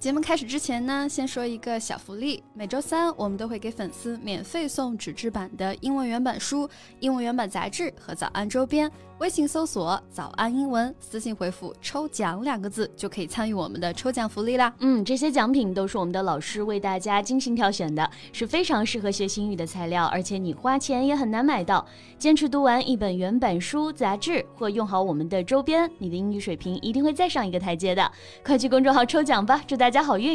节目开始之前呢，先说一个小福利。每周三我们都会给粉丝免费送纸质版的英文原版书、英文原版杂志和早安周边。微信搜索早安英文，私信回复抽奖2个字就可以参与我们的抽奖福利啦。 这些奖品都是我们的老师为大家精心挑选的，是非常适合学习英语的材料，而且你花钱也很难买到。坚持读完一本原版书、杂志或用好我们的周边，你的英语水平一定会再上一个台阶的。快去公众号抽奖吧，祝大家好运。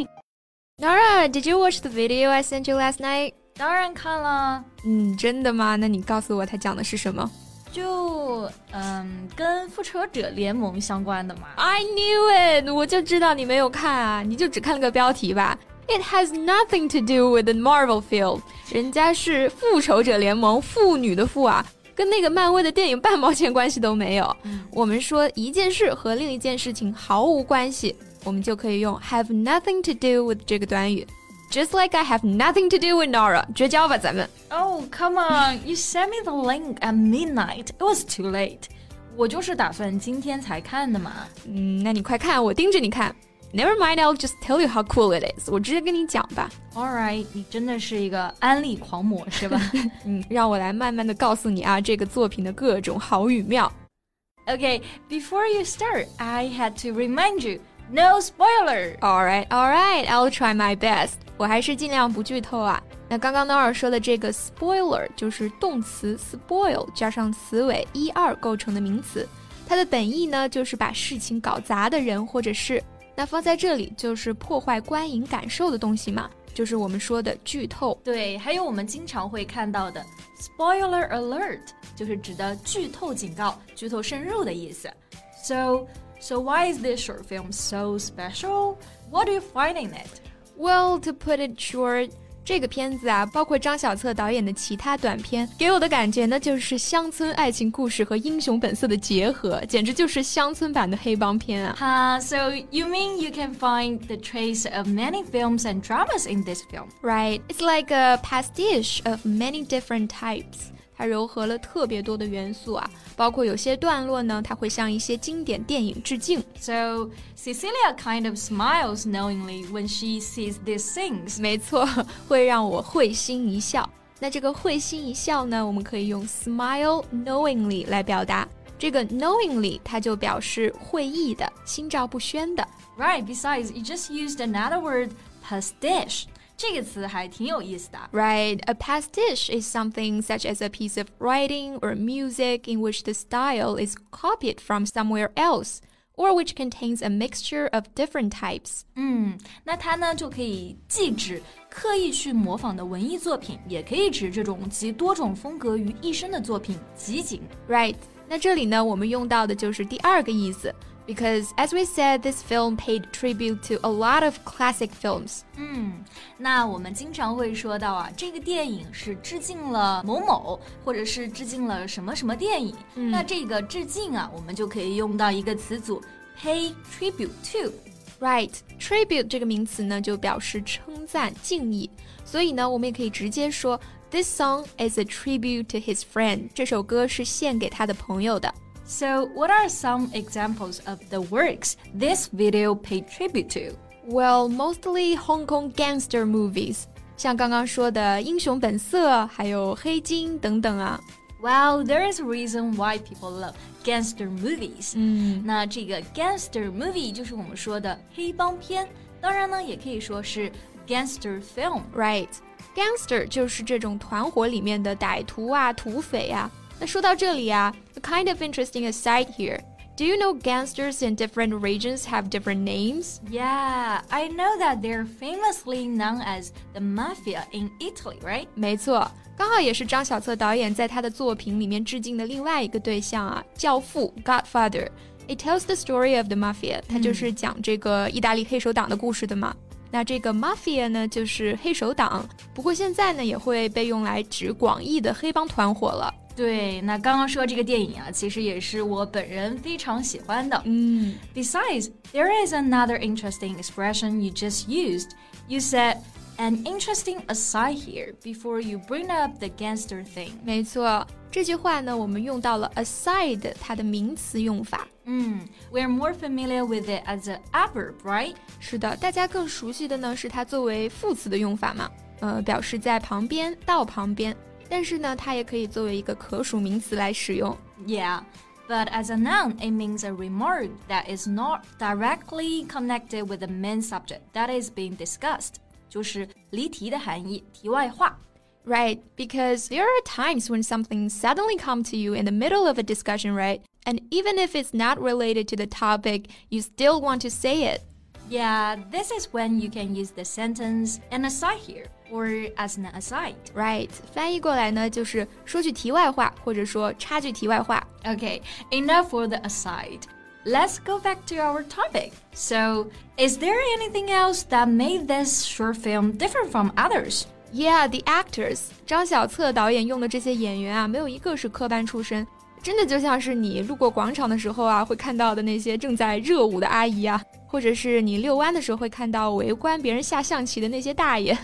Nora, did you watch the video I sent you last night? 当然看了。 真的吗？那你告诉我它讲的是什么？ 就跟复仇者联盟相关的嘛。 I knew it! 我就知道你没有看啊，你就只看了个标题吧。It has nothing to do with the Marvel film. 人家是复仇者联盟，妇女的妇啊，跟那个漫威的电影半毛钱关系都没有。我们说一件事和另一件事情毫无关系，我们就可以用 have nothing to do with 这个短语。Just like I have nothing to do with Nora. 绝交吧咱们。 Oh, come on. You sent me the link at midnight. It was too late. 我就是打算今天才看的嘛。 那你快看，我盯着你看。Never mind, I'll just tell you how cool it is. 我直接跟你讲吧。 Alright, 你真的是一个安利狂魔是吧？ 让我来慢慢的告诉你啊，这个作品的各种好与妙。 Okay, before you start, I had to remind you, no spoiler. Alright, I'll try my best. 我还是尽量不剧透啊。那刚刚 Nora 说的这个 spoiler 就是动词 spoil 加上词尾1、2构成的名词，它的本意呢就是把事情搞砸的人或者事。那放在这里就是破坏观影感受的东西嘛，就是我们说的剧透。 对，还有我们经常会看到的 spoiler alert 就是指的剧透警告、剧透深入的意思。So why is this short film so special? What do you find in it? Well, to put it short, 这个片子啊，包括张小策导演的其他短片，给我的感觉呢，就是乡村爱情故事和英雄本色的结合，简直就是乡村版的黑帮片啊。 So you mean you can find the trace of many films and dramas in this film? Right, it's like a pastiche of many different types. 它糅合了特别多的元素啊，包括有些段落呢，它会向一些经典电影致敬。 So Cecilia kind of smiles knowingly when she sees these things. 没错，会让我会心一笑。那这个会心一笑呢，我们可以用 smile knowingly 来表达。这个 knowingly 它就表示会意的、心照不宣的。 Right, besides, you just used another word, pastiche.这个词还挺有意思的。 Right, a pastiche is something such as a piece of writing or music in which the style is copied from somewhere else, or which contains a mixture of different types. 那它呢就可以既指刻意去模仿的文艺作品，也可以指这种集多种风格于一身的作品集锦。 Right, 那这里呢我们用到的就是第2个意思。Because, as we said, this film paid tribute to a lot of classic films. 那我们经常会说到啊，这个电影是致敬了某某，或者是致敬了什么什么电影。那这个致敬啊，我们就可以用到一个词组 pay tribute to. Right, tribute 这个名词呢，就表示称赞、敬意。所以呢，我们也可以直接说 This song is a tribute to his friend. 这首歌是献给他的朋友的。 So, what are some examples of the works this video paid tribute to? Well, mostly Hong Kong gangster movies. 像刚刚说的《英雄本色》还有《黑金》等等啊。 Well, there is a reason why people love gangster movies. 那这个 gangster movie 就是我们说的黑帮片，当然呢，也可以说是 gangster film. Right, gangster 就是这种团伙里面的歹徒啊、土匪啊。那说到这里啊 a kind of interesting aside here. Do you know gangsters in different regions have different names? Yeah, I know that they're famously known as the mafia in Italy, right? 没错，刚好也是张小策导演在他的作品里面致敬的另外一个对象啊，教父 Godfather. It tells the story of the mafia. 它就是讲这个意大利黑手党的故事的嘛。那这个 mafia 呢，就是黑手党，不过现在呢，也会被用来指广义的黑帮团伙了。 对，那刚刚说这个电影啊，其实也是我本人非常喜欢的。Besides, there is another interesting expression you just used. You said an interesting aside here before you bring up the gangster thing. 没错，这句话呢，我们用到了 aside 它的名词用法。 We're more familiar with it as an adverb, right? 是的，大家更熟悉的呢是它作为副词的用法嘛，表示在旁边、到旁边。但是呢，它也可以作为一个可数名词来使用。 Yeah, but as a noun, it means a remark that is not directly connected with the main subject that is being discussed. 就是离题的含义，题外话。 Right, because there are times when something suddenly comes to you in the middle of a discussion, right? And even if it's not related to the topic, you still want to say it. Yeah, this is when you can use the sentence an aside here, or as an aside. Right, 翻译过来呢就是说句题外话，或者说插句题外话。 Okay, enough for the aside. Let's go back to our topic. So, is there anything else that made this short film different from others? Yeah, the actors. 张小策导演用的这些演员啊，没有一个是科班出身，真的就像是你路过广场的时候啊，会看到的那些正在热舞的阿姨啊，或者是你遛弯的时候会看到围观别人下象棋的那些大爷。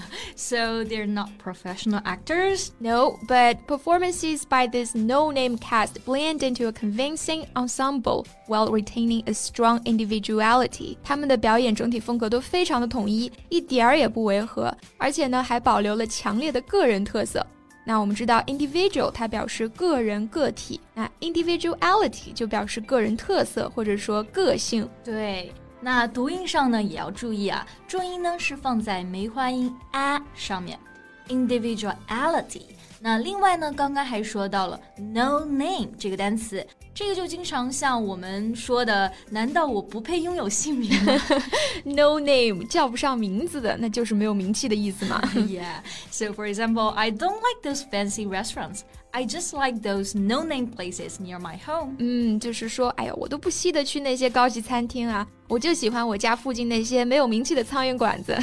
So they're not professional actors? No, but performances by this no-name cast blend into a convincing ensemble while retaining a strong individuality. 他们的表演整体风格都非常的统一，一点儿也不违和，而且呢还保留了强烈的个人特色。那我们知道 individual 它表示个人个体，那 individuality 就表示个人特色或者说个性。 对，那读音上呢也要注意啊，重音呢是放在梅花音 a 上面 individuality。那另外呢，刚刚还说到了 no name 这个单词，这个就经常像我们说的，难道我不配拥有姓名吗？ No name 叫不上名字的，那就是没有名气的意思嘛。 Yeah, so for example, I don't like those fancy restaurants. I just like those no-name places near my home. 就是说，哎呀，我都不稀得去那些高级餐厅啊，我就喜欢我家附近那些没有名气的苍蝇馆子。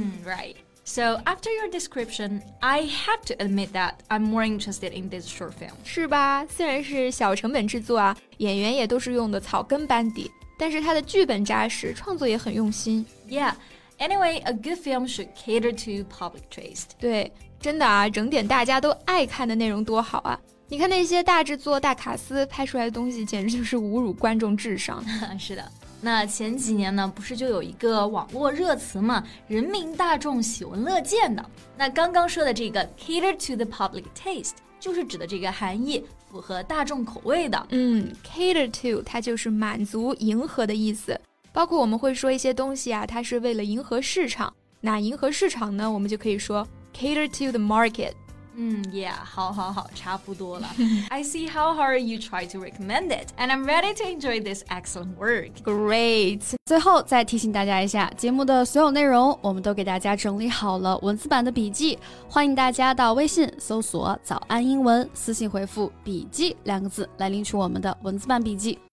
Right.So after your description, I have to admit that I'm more interested in this short film. 是吧？虽然是小成本制作啊，演员也都是用的草根班底，但是它的剧本扎实，创作也很用心。 Yeah. Anyway, a good film should cater to public taste. 对，真的啊，整点大家都爱看的内容多好啊！你看那些大制作、大卡司拍出来的东西，简直就是侮辱观众智商。 是的。那前几年呢，不是就有一个网络热词嘛，人民大众喜闻乐见的。那刚刚说的这个 cater to the public taste 就是指的这个含义，符合大众口味的。 cater to 它就是满足、迎合的意思。包括我们会说一些东西啊，它是为了迎合市场。那迎合市场呢，我们就可以说 cater to the market。 Yeah, 好，差不多了。I see how hard you try to recommend it, and I'm ready to enjoy this excellent work. Great! 最后再提醒大家一下，节目的所有内容我们都给大家整理好了文字版的笔记，欢迎大家到微信搜索早安英文，私信回复笔记2个字来领取我们的文字版笔记。